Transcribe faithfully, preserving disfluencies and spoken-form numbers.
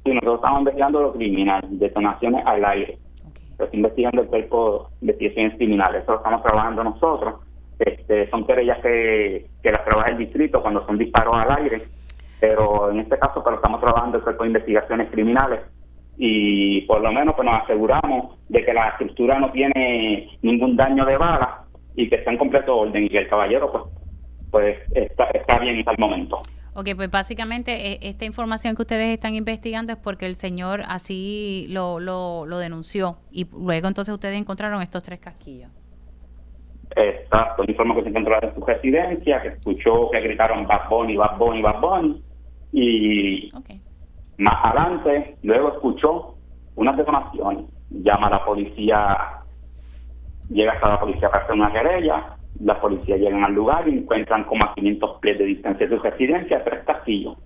Sí, nosotros estamos investigando lo criminal, detonaciones al aire. Okay. Lo está investigando el cuerpo de investigaciones criminales. Eso lo estamos trabajando nosotros. Este, son querellas que, que las trabaja el distrito cuando son disparos al aire. Pero en este caso, pues, lo estamos trabajando el cuerpo de investigaciones criminales. Y por lo menos pues nos aseguramos de que la estructura no tiene ningún daño de bala y que está en completo orden y que el caballero pues pues está, está bien hasta el momento. Ok, pues básicamente eh, esta información que ustedes están investigando es porque el señor así lo, lo, lo denunció y luego entonces ustedes encontraron estos tres casquillos. Exacto, informe que se encontró en su residencia, que escuchó que gritaron Bad Bunny, Bad Bunny, Bad Bunny y Okay. más adelante luego escuchó unas detonaciones, llama a la policía, llega hasta la policía para hacer una querella, la policía llegan al lugar y encuentran como a quinientos pies de distancia de su residencia tres casquillos.